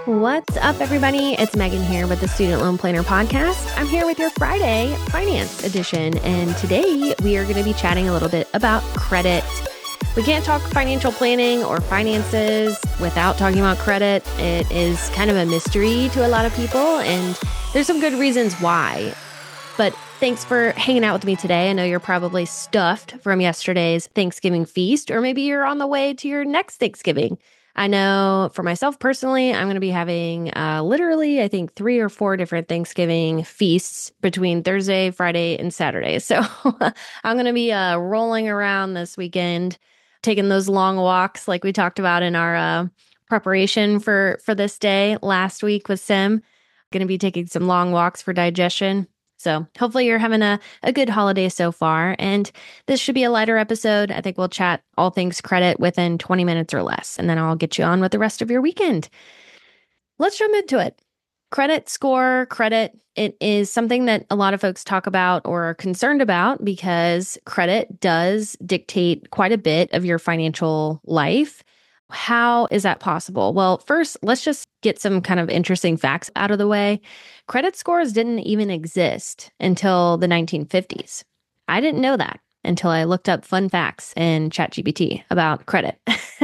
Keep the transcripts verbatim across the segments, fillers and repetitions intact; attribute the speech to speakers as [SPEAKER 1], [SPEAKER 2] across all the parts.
[SPEAKER 1] What's up, everybody? It's Megan here with the Student Loan Planner Podcast. I'm here with your Friday Finance Edition, and today we are going to be chatting a little bit about credit. We can't talk financial planning or finances without talking about credit. It is kind of a mystery to a lot of people, and there's some good reasons why. But thanks for hanging out with me today. I know you're probably stuffed from yesterday's Thanksgiving feast, or maybe you're on the way to your next Thanksgiving. I know for myself personally, I'm going to be having uh, literally, I think, three or four different Thanksgiving feasts between Thursday, Friday, and Saturday. So I'm going to be uh, rolling around this weekend, taking those long walks like we talked about in our uh, preparation for, for this day last week with Sim. Going to be taking some long walks for digestion. So hopefully you're having a, a good holiday so far. And this should be a lighter episode. I think we'll chat all things credit within twenty minutes or less. And then I'll get you on with the rest of your weekend. Let's jump into it. Credit score, credit, it is something that a lot of folks talk about or are concerned about because credit does dictate quite a bit of your financial life. How is that possible? Well, first, let's just get some kind of interesting facts out of the way. Credit scores didn't even exist until the nineteen fifties. I didn't know that until I looked up fun facts in ChatGPT about credit.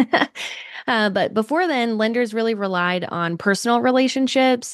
[SPEAKER 1] uh, but before then, lenders really relied on personal relationships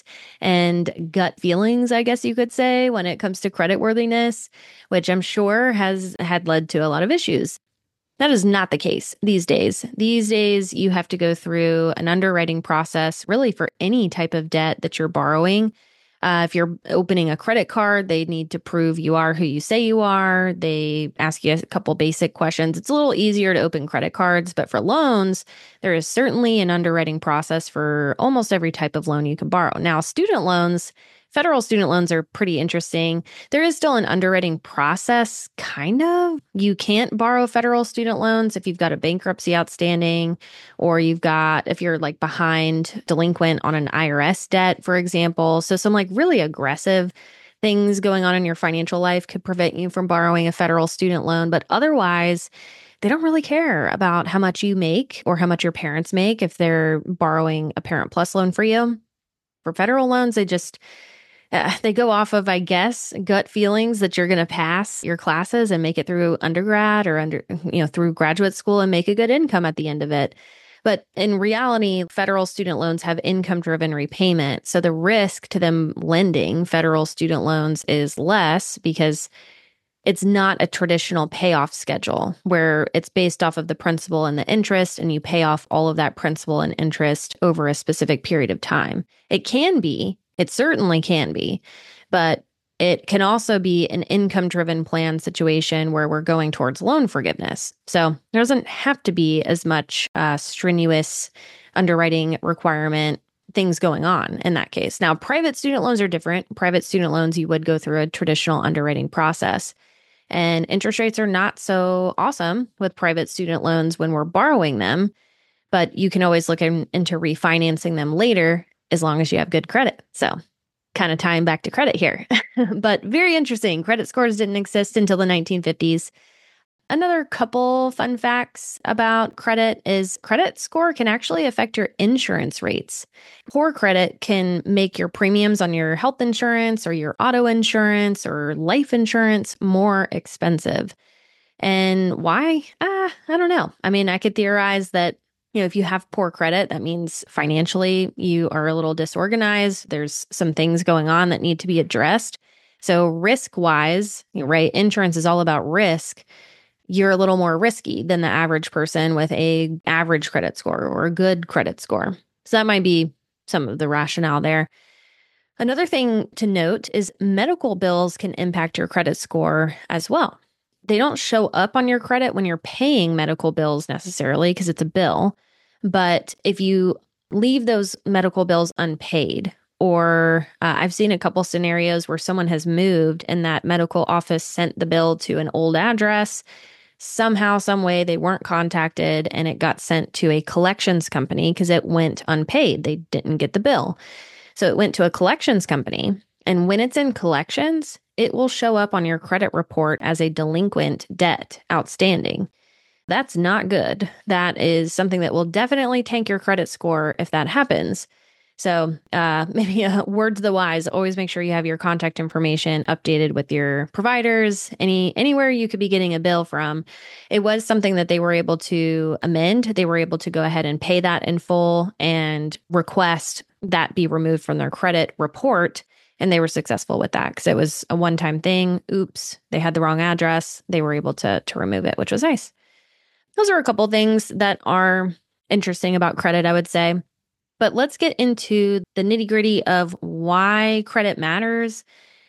[SPEAKER 1] and gut feelings, I guess you could say, when it comes to creditworthiness, which I'm sure has had led to a lot of issues. That is not the case these days. These days, you have to go through an underwriting process really for any type of debt that you're borrowing. Uh, if you're opening a credit card, they need to prove you are who you say you are. They ask you a couple basic questions. It's a little easier to open credit cards, but for loans, there is certainly an underwriting process for almost every type of loan you can borrow. Now, student loans, federal student loans are pretty interesting. There is still an underwriting process, kind of. You can't borrow federal student loans if you've got a bankruptcy outstanding, or you've got, if you're like behind delinquent on an I R S debt, for example. So some like really aggressive things going on in your financial life could prevent you from borrowing a federal student loan. But otherwise, they don't really care about how much you make or how much your parents make if they're borrowing a Parent Plus loan for you. For federal loans, they just Uh, they go off of, I guess, gut feelings that you're going to pass your classes and make it through undergrad or under, you know, through graduate school and make a good income at the end of it. But in reality, federal student loans have income-driven repayment. So the risk to them lending federal student loans is less because it's not a traditional payoff schedule where it's based off of the principal and the interest, and you pay off all of that principal and interest over a specific period of time. It can be. It certainly can be, but it can also be an income-driven plan situation where we're going towards loan forgiveness. So there doesn't have to be as much uh, strenuous underwriting requirement things going on in that case. Now, private student loans are different. Private student loans, you would go through a traditional underwriting process. And interest rates are not so awesome with private student loans when we're borrowing them, but you can always look in, into refinancing them later as long as you have good credit. So kind of tying back to credit here. But very interesting. Credit scores didn't exist until the nineteen fifties. Another couple fun facts about credit is credit score can actually affect your insurance rates. Poor credit can make your premiums on your health insurance or your auto insurance or life insurance more expensive. And why? Ah, I don't know. I mean, I could theorize that You know, if you have poor credit, that means financially you are a little disorganized. There's some things going on that need to be addressed. So risk-wise, right, insurance is all about risk. You're a little more risky than the average person with a average credit score or a good credit score. So that might be some of the rationale there. Another thing to note is medical bills can impact your credit score as well. They don't show up on your credit when you're paying medical bills necessarily because it's a bill. But if you leave those medical bills unpaid, or uh, I've seen a couple scenarios where someone has moved and that medical office sent the bill to an old address, somehow, some way they weren't contacted and it got sent to a collections company because it went unpaid. They didn't get the bill. So it went to a collections company. And when it's in collections, it will show up on your credit report as a delinquent debt outstanding. That's not good. That is something that will definitely tank your credit score if that happens. So uh, maybe a word to the wise, always make sure you have your contact information updated with your providers, any anywhere you could be getting a bill from. It was something that they were able to amend. They were able to go ahead and pay that in full and request that be removed from their credit report. And they were successful with that because it was a one-time thing. Oops, they had the wrong address. They were able to, to remove it, which was nice. Those are a couple things that are interesting about credit, I would say. But let's get into the nitty-gritty of why credit matters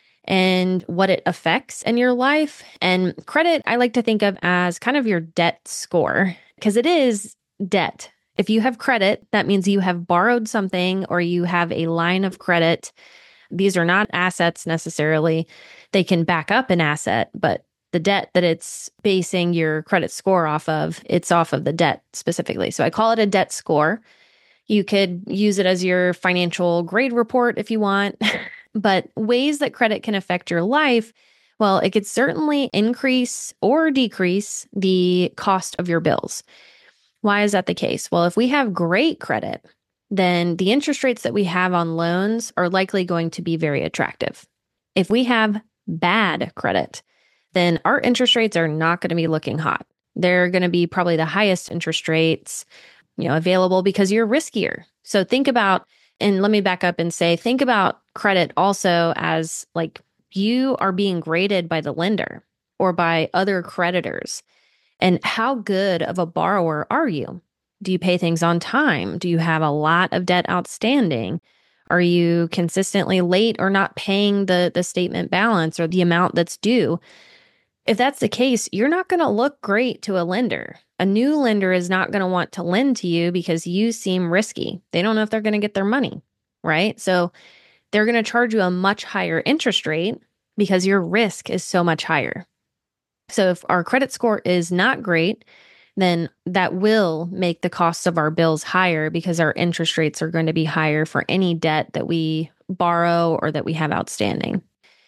[SPEAKER 1] and what it affects in your life. And credit, I like to think of as kind of your debt score, because it is debt. If you have credit, that means you have borrowed something or you have a line of credit. These are not assets necessarily. They can back up an asset, but the debt that it's basing your credit score off of, it's off of the debt specifically. So I call it a debt score. You could use it as your financial grade report if you want, but ways that credit can affect your life, well, it could certainly increase or decrease the cost of your bills. Why is that the case? Well, if we have great credit, then the interest rates that we have on loans are likely going to be very attractive. If we have bad credit, then our interest rates are not going to be looking hot. They're going to be probably the highest interest rates you know, available because you're riskier. So think about, and let me back up and say, think about credit also as like you are being graded by the lender or by other creditors. And how good of a borrower are you? Do you pay things on time? Do you have a lot of debt outstanding? Are you consistently late or not paying the, the statement balance or the amount that's due? If that's the case, you're not going to look great to a lender. A new lender is not going to want to lend to you because you seem risky. They don't know if they're going to get their money, right? So they're going to charge you a much higher interest rate because your risk is so much higher. So if our credit score is not great, then that will make the costs of our bills higher because our interest rates are going to be higher for any debt that we borrow or that we have outstanding.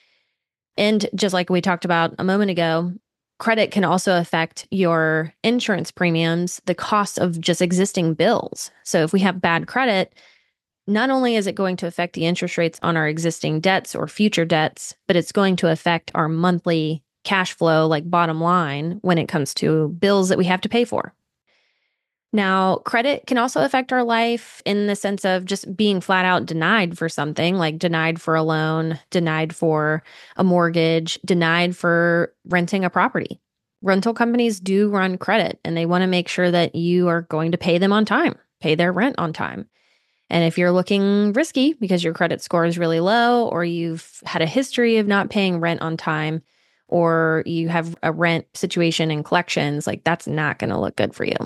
[SPEAKER 1] And just like we talked about a moment ago, credit can also affect your insurance premiums, the cost of just existing bills. So if we have bad credit, not only is it going to affect the interest rates on our existing debts or future debts, but it's going to affect our monthly cash flow, like bottom line, when it comes to bills that we have to pay for. Now, credit can also affect our life in the sense of just being flat out denied for something, like denied for a loan, denied for a mortgage, denied for renting a property. Rental companies do run credit, and they want to make sure that you are going to pay them on time, pay their rent on time. And if you're looking risky because your credit score is really low, or you've had a history of not paying rent on time, or you have a rent situation in collections, like that's not going to look good for you.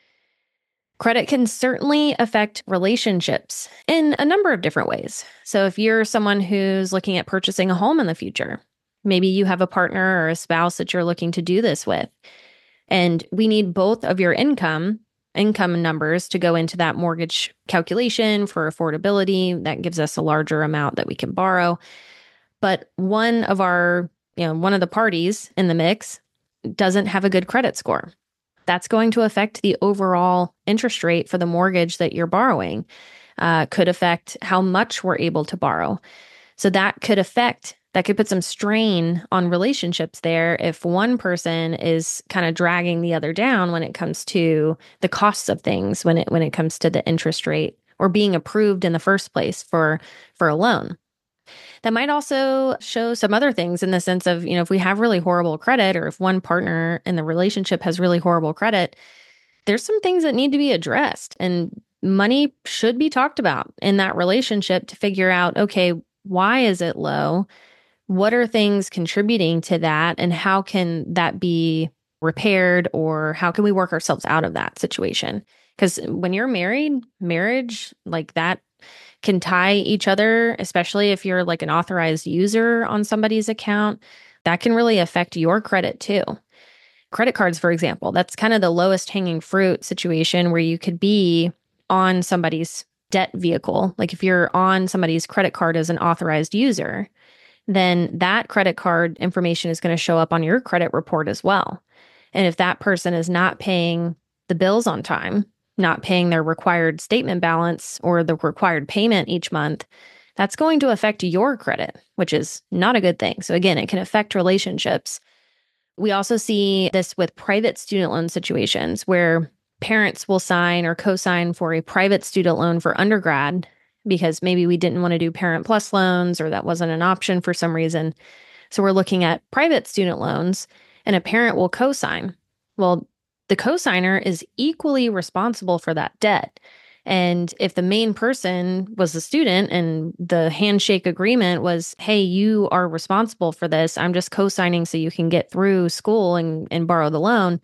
[SPEAKER 1] Credit can certainly affect relationships in a number of different ways. So if you're someone who's looking at purchasing a home in the future, maybe you have a partner or a spouse that you're looking to do this with, and we need both of your income, income numbers to go into that mortgage calculation for affordability. That gives us a larger amount that we can borrow. But one of our, you know, one of the parties in the mix doesn't have a good credit score. That's going to affect the overall interest rate for the mortgage that you're borrowing, uh, could affect how much we're able to borrow. So that could affect, that could put some strain on relationships there if one person is kind of dragging the other down when it comes to the costs of things, when it when it comes to the interest rate or being approved in the first place for, for a loan. That might also show some other things in the sense of, you know, if we have really horrible credit or if one partner in the relationship has really horrible credit, there's some things that need to be addressed, and money should be talked about in that relationship to figure out, okay, why is it low? What are things contributing to that? And how can that be repaired, or how can we work ourselves out of that situation? Because when you're married, marriage like that can tie each other, especially if you're like an authorized user on somebody's account. That can really affect your credit too. Credit cards, for example, that's kind of the lowest hanging fruit situation where you could be on somebody's debt vehicle. Like if you're on somebody's credit card as an authorized user, then that credit card information is going to show up on your credit report as well. And if that person is not paying the bills on time, not paying their required statement balance or the required payment each month, that's going to affect your credit, which is not a good thing. So again, it can affect relationships. We also see this with private student loan situations where parents will sign or co-sign for a private student loan for undergrad because maybe we didn't want to do Parent Plus loans or that wasn't an option for some reason. So we're looking at private student loans and a parent will co-sign. Well, the co-signer is equally responsible for that debt. And if the main person was the student and the handshake agreement was, hey, you are responsible for this, I'm just co-signing so you can get through school and, and borrow the loan.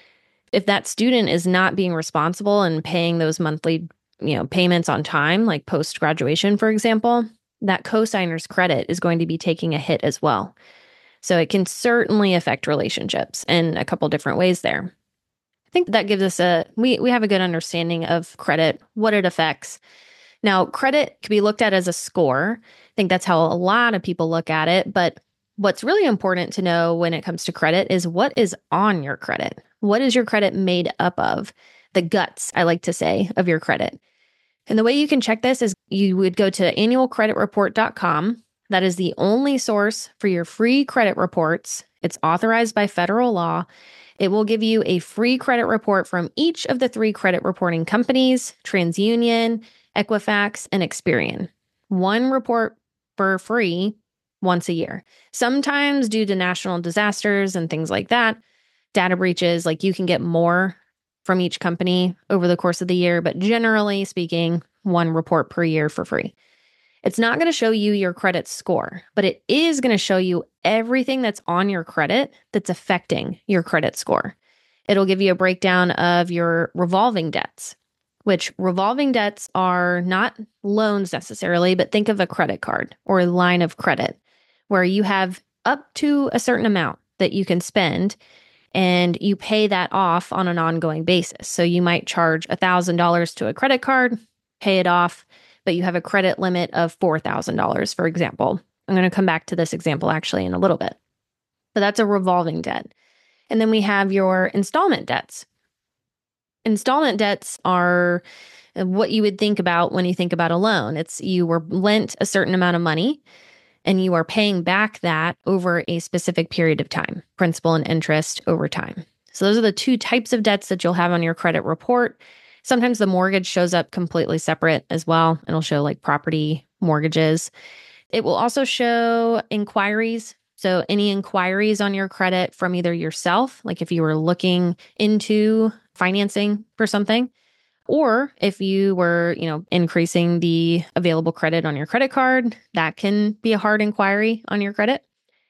[SPEAKER 1] If that student is not being responsible and paying those monthly, you know, payments on time, like post-graduation, for example, that co-signer's credit is going to be taking a hit as well. So it can certainly affect relationships in a couple different ways there. I think that gives us a, we, we have a good understanding of credit, what it affects. Now, credit can be looked at as a score. I think that's how a lot of people look at it. But what's really important to know when it comes to credit is what is on your credit. What is your credit made up of? The guts, I like to say, of your credit. And the way you can check this is you would go to annual credit report dot com. That is the only source for your free credit reports. It's authorized by federal law. It will give you a free credit report from each of the three credit reporting companies, TransUnion, Equifax, and Experian. One report for free once a year. Sometimes due to national disasters and things like that, data breaches, like you can get more from each company over the course of the year, but generally speaking, one report per year for free. It's not going to show you your credit score, but it is going to show you everything that's on your credit that's affecting your credit score. It'll give you a breakdown of your revolving debts, which revolving debts are not loans necessarily, but think of a credit card or a line of credit where you have up to a certain amount that you can spend and you pay that off on an ongoing basis. So you might charge one thousand dollars to a credit card, pay it off, but you have a credit limit of four thousand dollars, for example. I'm going to come back to this example actually in a little bit. But that's a revolving debt. And then we have your installment debts. Installment debts are what you would think about when you think about a loan. It's you were lent a certain amount of money and you are paying back that over a specific period of time, principal and interest over time. So those are the two types of debts that you'll have on your credit report. Sometimes the mortgage shows up completely separate as well. It'll show like property mortgages. It will also show inquiries. So any inquiries on your credit from either yourself, like if you were looking into financing for something, or if you were, you know, increasing the available credit on your credit card, that can be a hard inquiry on your credit.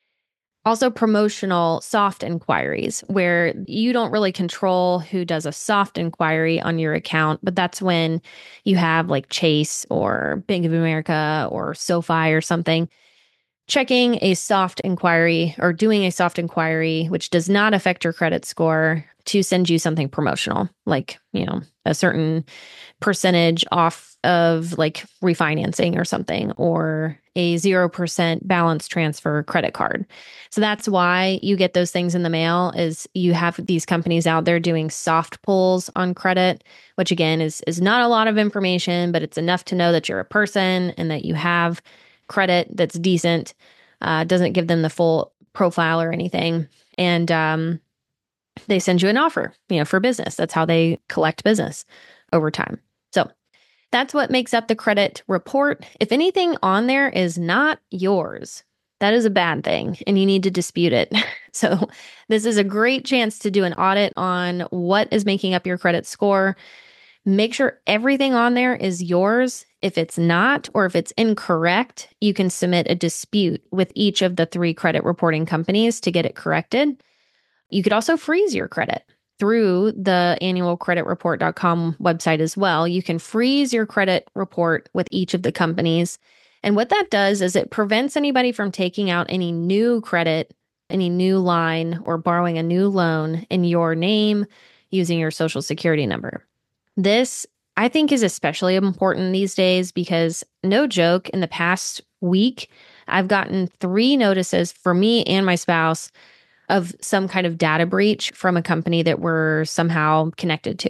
[SPEAKER 1] Also, promotional soft inquiries, where you don't really control who does a soft inquiry on your account, but that's when you have like Chase or Bank of America or SoFi or something checking a soft inquiry or doing a soft inquiry, which does not affect your credit score, to send you something promotional, like, you know, a certain percentage off of like refinancing or something, or a zero percent balance transfer credit card. So that's why you get those things in the mail, is you have these companies out there doing soft pulls on credit, which again is, is not a lot of information, but it's enough to know that you're a person and that you have credit that's decent. Uh, doesn't give them the full profile or anything. And, um, they send you an offer, you know, for business. That's how they collect business over time. So that's what makes up the credit report. If anything on there is not yours, that is a bad thing and you need to dispute it. So this is a great chance to do an audit on what is making up your credit score. Make sure everything on there is yours. If it's not, or if it's incorrect, you can submit a dispute with each of the three credit reporting companies to get it corrected. You could also freeze your credit through the annual credit report dot com website as well. You can freeze your credit report with each of the companies. And what that does is it prevents anybody from taking out any new credit, any new line, or borrowing a new loan in your name using your social security number. This, I think, is especially important these days because, no joke, in the past week, I've gotten three notices for me and my spouse of some kind of data breach from a company that we're somehow connected to.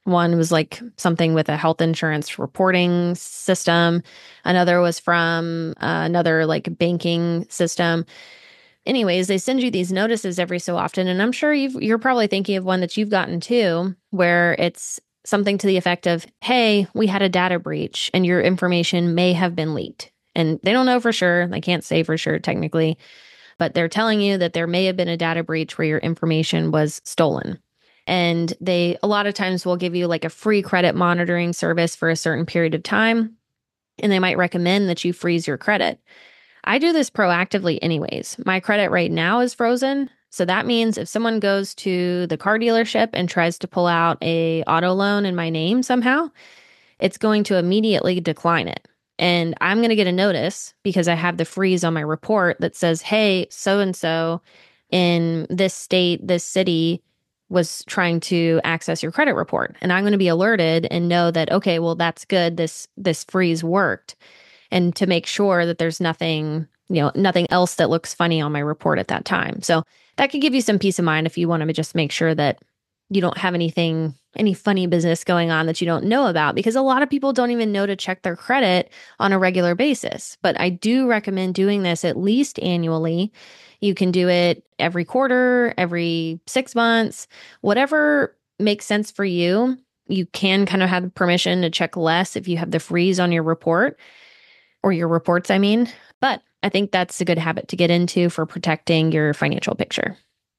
[SPEAKER 1] One was like something with a health insurance reporting system. Another was from uh, another like banking system. Anyways, they send you these notices every so often. And I'm sure you've, you're probably thinking of one that you've gotten too, where it's something to the effect of, hey, we had a data breach and your information may have been leaked. And they don't know for sure. They can't say for sure technically, but they're telling you that there may have been a data breach where your information was stolen. And they a lot of times will give you like a free credit monitoring service for a certain period of time. And they might recommend that you freeze your credit. I do this proactively anyways. My credit right now is frozen. So that means if someone goes to the car dealership and tries to pull out a auto loan in my name somehow, it's going to immediately decline it. And I'm going to get a notice because I have the freeze on my report that says, hey, so-and-so in this state, this city was trying to access your credit report. And I'm going to be alerted and know that, okay, well, that's good. This, this freeze worked. And to make sure that there's nothing, you know, nothing else that looks funny on my report at that time. So that could give you some peace of mind if you want to just make sure that you don't have anything, any funny business going on that you don't know about, because a lot of people don't even know to check their credit on a regular basis. But I do recommend doing this at least annually. You can do it every quarter, every six months, whatever makes sense for you. You can kind of have permission to check less if you have the freeze on your report or your reports, I mean. But I think that's a good habit to get into for protecting your financial picture.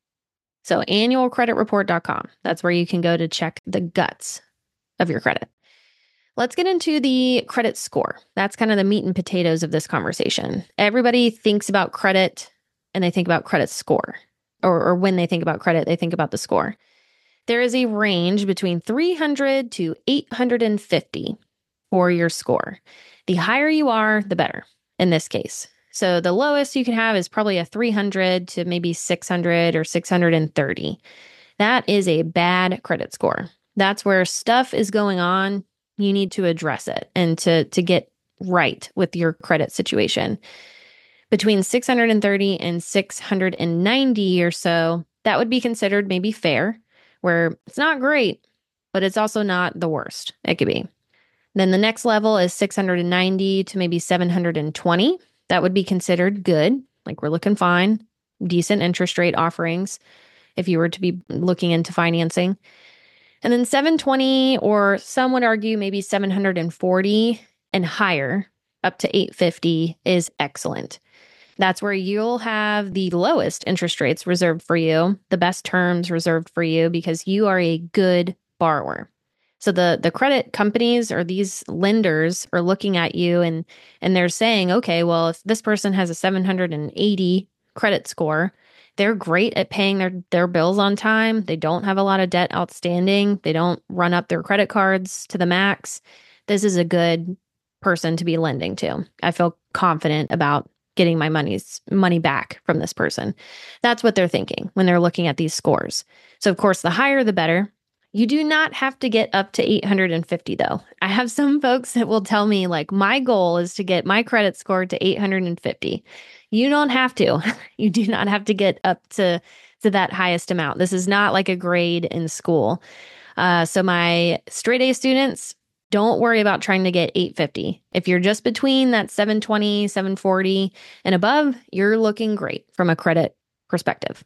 [SPEAKER 1] So annual credit report dot com. That's where you can go to check the guts of your credit. Let's get into the credit score. That's kind of the meat and potatoes of this conversation. Everybody thinks about credit and they think about credit score. Or, or when they think about credit, they think about the score. There is a range between three hundred to eight hundred fifty for your score. The higher you are, the better in this case. So the lowest you can have is probably a three hundred to maybe six hundred or six hundred thirty. That is a bad credit score. That's where stuff is going on. You need to address it and to, to get right with your credit situation. Between six hundred thirty and six hundred ninety or so, that would be considered maybe fair, where it's not great, but it's also not the worst it could be. Then the next level is six hundred ninety to maybe seven hundred twenty. That would be considered good, like we're looking fine, decent interest rate offerings if you were to be looking into financing. And then seven twenty, or some would argue maybe seven hundred forty and higher, up to eight fifty is excellent. That's where you'll have the lowest interest rates reserved for you, the best terms reserved for you because you are a good borrower. So the the credit companies or these lenders are looking at you and and they're saying, okay, well, if this person has a seven hundred eighty credit score, they're great at paying their, their bills on time. They don't have a lot of debt outstanding. They don't run up their credit cards to the max. This is a good person to be lending to. I feel confident about getting my money's money back from this person. That's what they're thinking when they're looking at these scores. So of course, the higher, the better. You do not have to get up to eight hundred fifty though. I have some folks that will tell me like, my goal is to get my credit score to eight hundred fifty. You don't have to. You do not have to get up to, to that highest amount. This is not like a grade in school. Uh, so my straight A students, don't worry about trying to get eight fifty. If you're just between that seven twenty, seven forty and above, you're looking great from a credit perspective.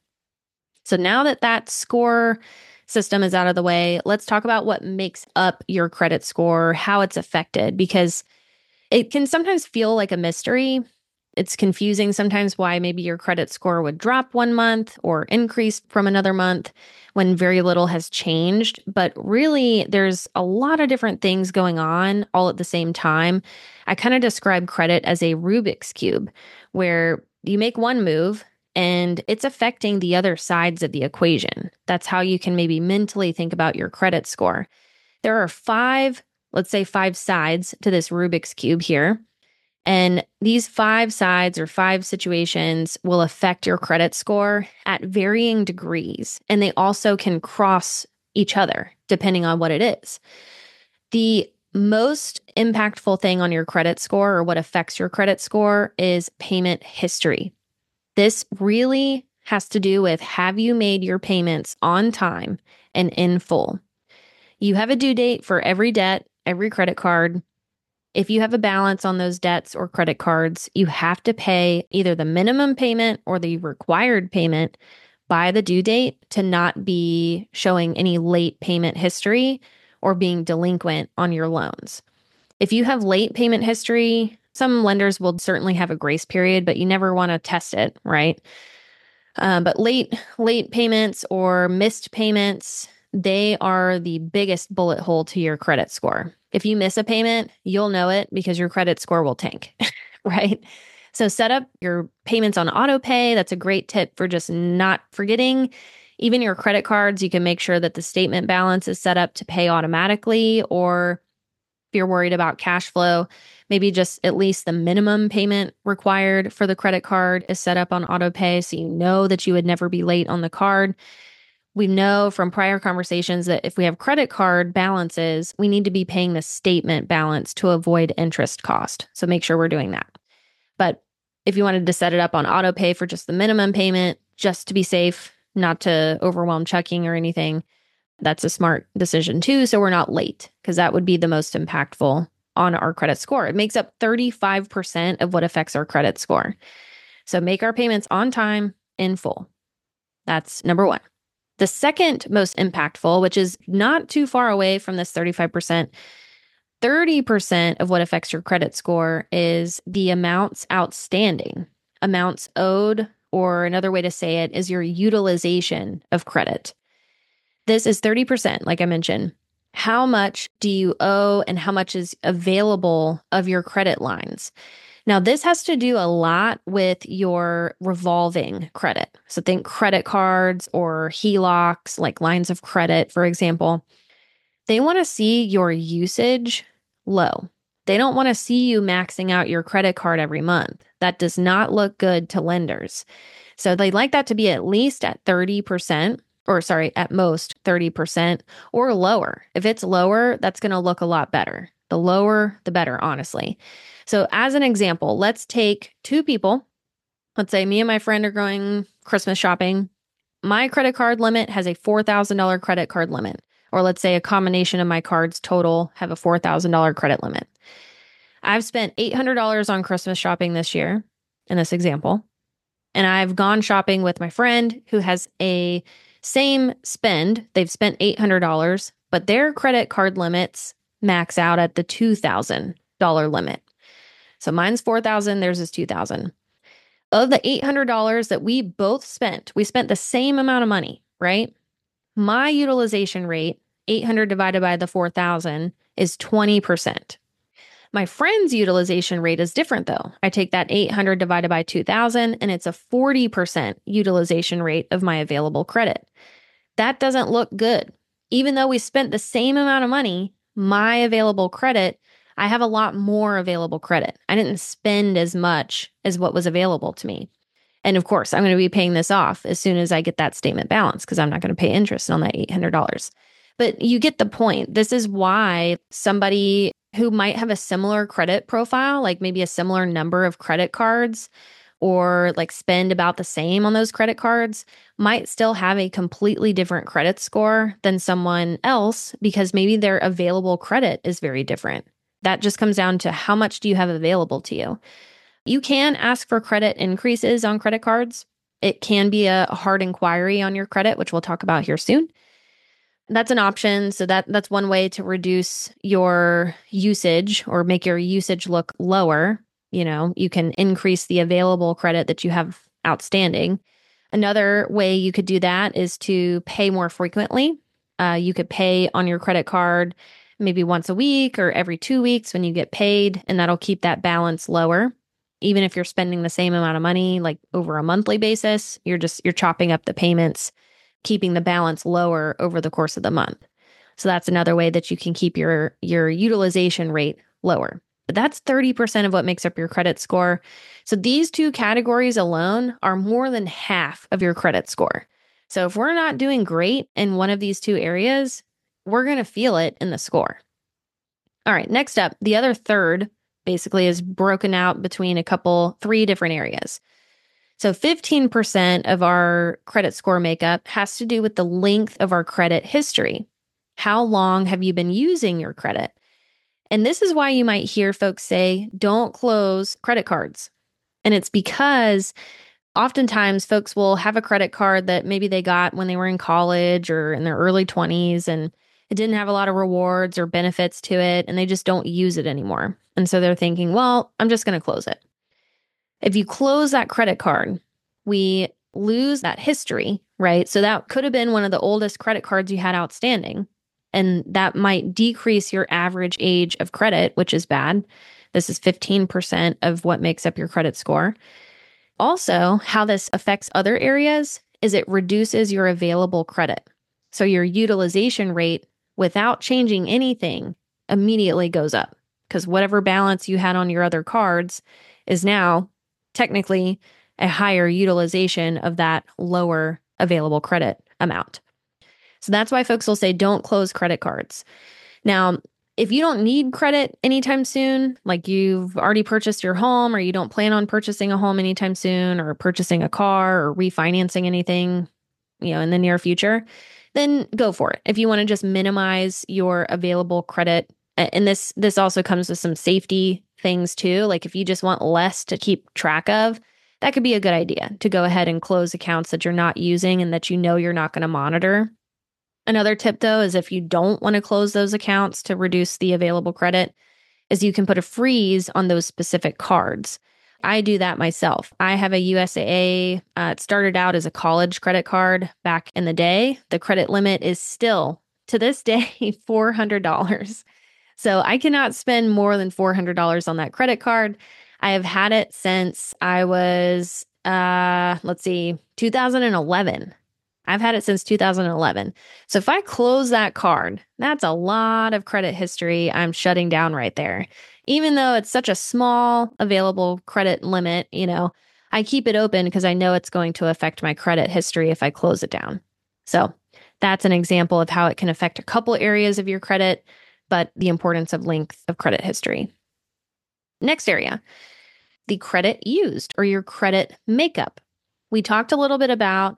[SPEAKER 1] So now that that score system is out of the way, let's talk about what makes up your credit score, how it's affected, because it can sometimes feel like a mystery. It's confusing sometimes why maybe your credit score would drop one month or increase from another month when very little has changed. But really, there's a lot of different things going on all at the same time. I kind of describe credit as a Rubik's Cube, where you make one move and it's affecting the other sides of the equation. That's how you can maybe mentally think about your credit score. There are five, let's say five sides to this Rubik's Cube here. And these five sides or five situations will affect your credit score at varying degrees. And they also can cross each other depending on what it is. The most impactful thing on your credit score or what affects your credit score is payment history. This really has to do with, have you made your payments on time and in full? You have a due date for every debt, every credit card. If you have a balance on those debts or credit cards, you have to pay either the minimum payment or the required payment by the due date to not be showing any late payment history or being delinquent on your loans. If you have late payment history, some lenders will certainly have a grace period, but you never want to test it, right? Um, but late late payments or missed payments, they are the biggest bullet hole to your credit score. If you miss a payment, you'll know it because your credit score will tank, right? So set up your payments on auto pay. That's a great tip for just not forgetting. Even your credit cards, you can make sure that the statement balance is set up to pay automatically, or if you're worried about cash flow, maybe just at least the minimum payment required for the credit card is set up on auto pay, so you know that you would never be late on the card. We know from prior conversations that if we have credit card balances, we need to be paying the statement balance to avoid interest cost. So make sure we're doing that. But if you wanted to set it up on auto pay for just the minimum payment, just to be safe, not to overwhelm checking or anything, that's a smart decision too. So we're not late, because that would be the most impactful on our credit score. It makes up thirty-five percent of what affects our credit score. So make our payments on time, in full. That's number one. The second most impactful, which is not too far away from this thirty-five percent, thirty percent of what affects your credit score is the amounts outstanding, amounts owed, or another way to say it is your utilization of credit. This is thirty percent, like I mentioned. How much do you owe and how much is available of your credit lines? Now, this has to do a lot with your revolving credit. So think credit cards or H E L O Cs, like lines of credit, for example. They want to see your usage low. They don't want to see you maxing out your credit card every month. That does not look good to lenders. So they like that to be at least at thirty percent, or sorry, at most thirty percent or lower. If it's lower, that's going to look a lot better. The lower, the better, honestly. So as an example, let's take two people. Let's say me and my friend are going Christmas shopping. My credit card limit has a four thousand dollars credit card limit. Or let's say a combination of my cards total have a four thousand dollars credit limit. I've spent eight hundred dollars on Christmas shopping this year, in this example. And I've gone shopping with my friend who has a same spend. They've spent eight hundred dollars, but their credit card limits max out at the two thousand dollars limit. So mine's four thousand dollars, theirs is two thousand dollars. Of the eight hundred dollars that we both spent, we spent the same amount of money, right? My utilization rate, eight hundred divided by the four thousand, is twenty percent. My friend's utilization rate is different though. I take that eight hundred divided by two thousand and it's a forty percent utilization rate of my available credit. That doesn't look good. Even though we spent the same amount of money, my available credit, I have a lot more available credit. I didn't spend as much as what was available to me. And of course, I'm going to be paying this off as soon as I get that statement balance, because I'm not going to pay interest on that eight hundred dollars. But you get the point. This is why somebody who might have a similar credit profile, like maybe a similar number of credit cards, or like spend about the same on those credit cards, might still have a completely different credit score than someone else, because maybe their available credit is very different. That just comes down to how much do you have available to you. You can ask for credit increases on credit cards. It can be a hard inquiry on your credit, which we'll talk about here soon. That's an option. So that that's one way to reduce your usage or make your usage look lower. You know, you can increase the available credit that you have outstanding. Another way you could do that is to pay more frequently. Uh, you could pay on your credit card maybe once a week or every two weeks when you get paid, and that'll keep that balance lower. Even if you're spending the same amount of money, like over a monthly basis, you're just, you're chopping up the payments, keeping the balance lower over the course of the month. So that's another way that you can keep your, your utilization rate lower. But that's thirty percent of what makes up your credit score. So these two categories alone are more than half of your credit score. So if we're not doing great in one of these two areas, we're going to feel it in the score. All right, next up, the other third basically is broken out between a couple, three different areas. So fifteen percent of our credit score makeup has to do with the length of our credit history. How long have you been using your credit? And this is why you might hear folks say, don't close credit cards. And it's because oftentimes folks will have a credit card that maybe they got when they were in college or in their early twenties, and it didn't have a lot of rewards or benefits to it, and they just don't use it anymore. And so they're thinking, well, I'm just going to close it. If you close that credit card, we lose that history, right? So that could have been one of the oldest credit cards you had outstanding, and that might decrease your average age of credit, which is bad. This is fifteen percent of what makes up your credit score. Also, how this affects other areas is it reduces your available credit. So your utilization rate without changing anything immediately goes up, because whatever balance you had on your other cards is now technically a higher utilization of that lower available credit amount. So that's why folks will say, don't close credit cards. Now, if you don't need credit anytime soon, like you've already purchased your home, or you don't plan on purchasing a home anytime soon, or purchasing a car or refinancing anything, you know, in the near future, then go for it. If you want to just minimize your available credit, and this this also comes with some safety things too. Like if you just want less to keep track of, that could be a good idea to go ahead and close accounts that you're not using and that you know you're not going to monitor. Another tip, though, is if you don't want to close those accounts to reduce the available credit, is you can put a freeze on those specific cards. I do that myself. I have a U S A A. Uh, it started out as a college credit card back in the day. The credit limit is still, to this day, four hundred dollars. So I cannot spend more than four hundred dollars on that credit card. I have had it since I was, uh, let's see, two thousand eleven. I've had it since two thousand eleven. So if I close that card, that's a lot of credit history I'm shutting down right there. Even though it's such a small available credit limit, you know, I keep it open because I know it's going to affect my credit history if I close it down. So that's an example of how it can affect a couple areas of your credit, but the importance of length of credit history. Next area, the credit used, or your credit makeup. We talked a little bit about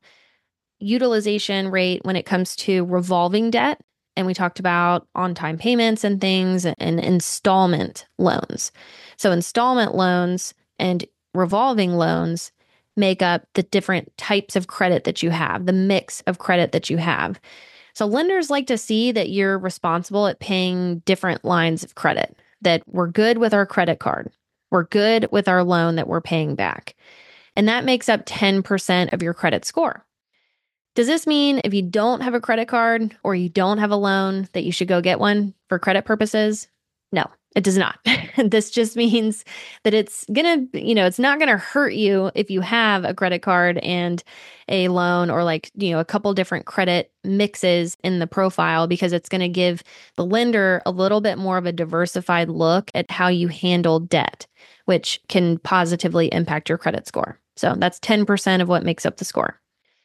[SPEAKER 1] utilization rate when it comes to revolving debt. And we talked about on-time payments and things, and installment loans. So installment loans and revolving loans make up the different types of credit that you have, the mix of credit that you have. So lenders like to see that you're responsible at paying different lines of credit, that we're good with our credit card, we're good with our loan that we're paying back. And that makes up ten percent of your credit score. Does this mean if you don't have a credit card or you don't have a loan that you should go get one for credit purposes? No, it does not. This just means that it's going to, you know, it's not going to hurt you if you have a credit card and a loan, or like, you know, a couple different credit mixes in the profile, because it's going to give the lender a little bit more of a diversified look at how you handle debt, which can positively impact your credit score. So that's ten percent of what makes up the score.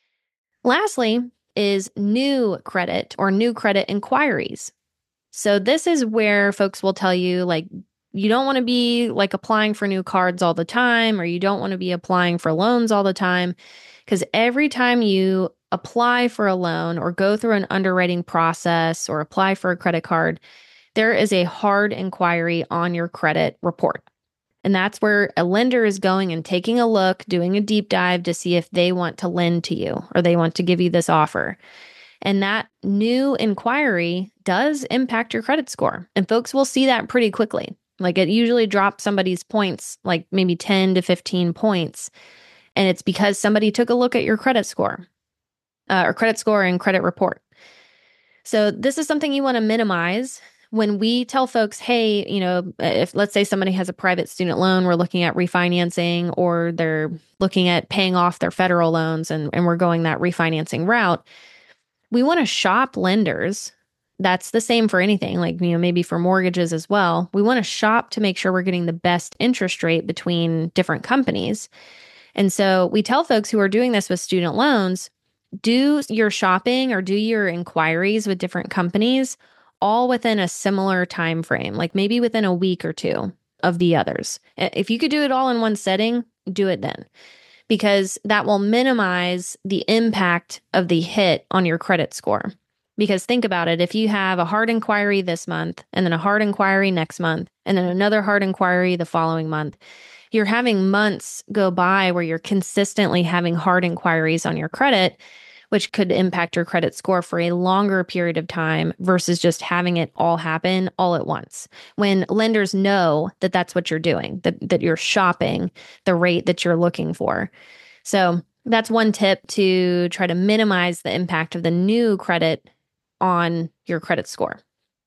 [SPEAKER 1] Lastly is new credit, or new credit inquiries. So this is where folks will tell you, like, you don't want to be like applying for new cards all the time, or you don't want to be applying for loans all the time, because every time you apply for a loan or go through an underwriting process or apply for a credit card, there is a hard inquiry on your credit report. And that's where a lender is going and taking a look, doing a deep dive to see if they want to lend to you or they want to give you this offer. And that new inquiry does impact your credit score. And folks will see that pretty quickly. Like it usually drops somebody's points, like maybe ten to fifteen points. And it's because somebody took a look at your credit score uh, or credit score and credit report. So this is something you want to minimize. When we tell folks, hey, you know, if let's say somebody has a private student loan, we're looking at refinancing, or they're looking at paying off their federal loans, and, and we're going that refinancing route, we want to shop lenders. That's the same for anything, like, you know, maybe for mortgages as well. We want to shop to make sure we're getting the best interest rate between different companies. And so we tell folks who are doing this with student loans, do your shopping or do your inquiries with different companies all within a similar time frame, like maybe within a week or two of the others. If you could do it all in one setting, do it then, because that will minimize the impact of the hit on your credit score. Because think about it, if you have a hard inquiry this month, and then a hard inquiry next month, and then another hard inquiry the following month, you're having months go by where you're consistently having hard inquiries on your credit, which could impact your credit score for a longer period of time versus just having it all happen all at once. When lenders know that that's what you're doing, that, that you're shopping the rate that you're looking for. So that's one tip to try to minimize the impact of the new credit on your credit score.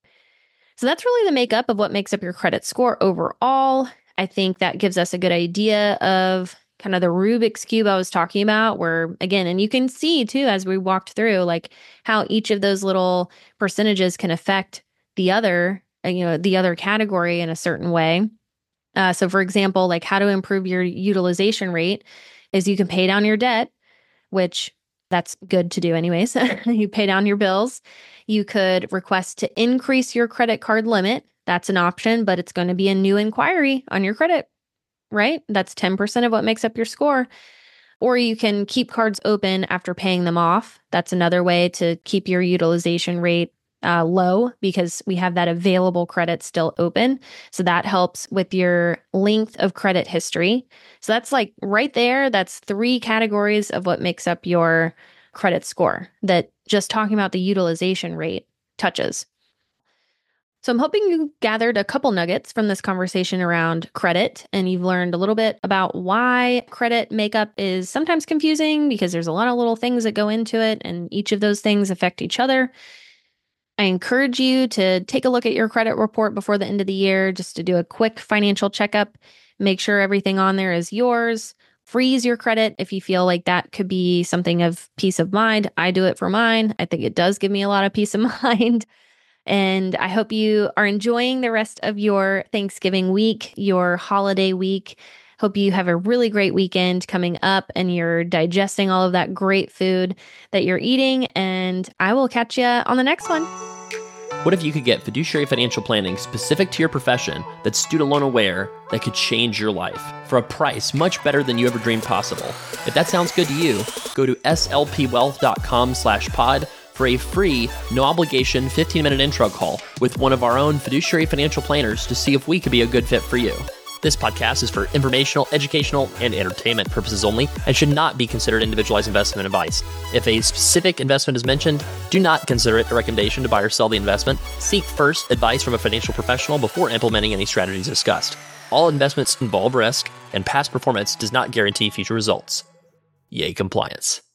[SPEAKER 1] So that's really the makeup of what makes up your credit score overall. I think that gives us a good idea of kind of the Rubik's Cube I was talking about, where again, and you can see too, as we walked through, like how each of those little percentages can affect the other, you know, the other category in a certain way. Uh, so for example, like how to improve your utilization rate is you can pay down your debt, which that's good to do anyways. You pay down your bills. You could request to increase your credit card limit. That's an option, but it's going to be a new inquiry on your credit, right? That's ten percent of what makes up your score. Or you can keep cards open after paying them off. That's another way to keep your utilization rate uh, low because we have that available credit still open. So that helps with your length of credit history. So that's like right there, that's three categories of what makes up your credit score that just talking about the utilization rate touches. So I'm hoping you gathered a couple nuggets from this conversation around credit, and you've learned a little bit about why credit makeup is sometimes confusing because there's a lot of little things that go into it, and each of those things affect each other. I encourage you to take a look at your credit report before the end of the year, just to do a quick financial checkup, make sure everything on there is yours. Freeze your credit if you feel like that could be something of peace of mind. I do it for mine. I think it does give me a lot of peace of mind. And I hope you are enjoying the rest of your Thanksgiving week, your holiday week. Hope you have a really great weekend coming up and you're digesting all of that great food that you're eating. And I will catch you on the next one.
[SPEAKER 2] What if you could get fiduciary financial planning specific to your profession that's student loan aware that could change your life for a price much better than you ever dreamed possible? If that sounds good to you, go to slpwealth.com slash pod for a free, no obligation fifteen minute intro call with one of our own fiduciary financial planners to see if we could be a good fit for you. This podcast is for informational, educational, and entertainment purposes only and should not be considered individualized investment advice. If a specific investment is mentioned, do not consider it a recommendation to buy or sell the investment. Seek first advice from a financial professional before implementing any strategies discussed. All investments involve risk, and past performance does not guarantee future results. Yay, compliance.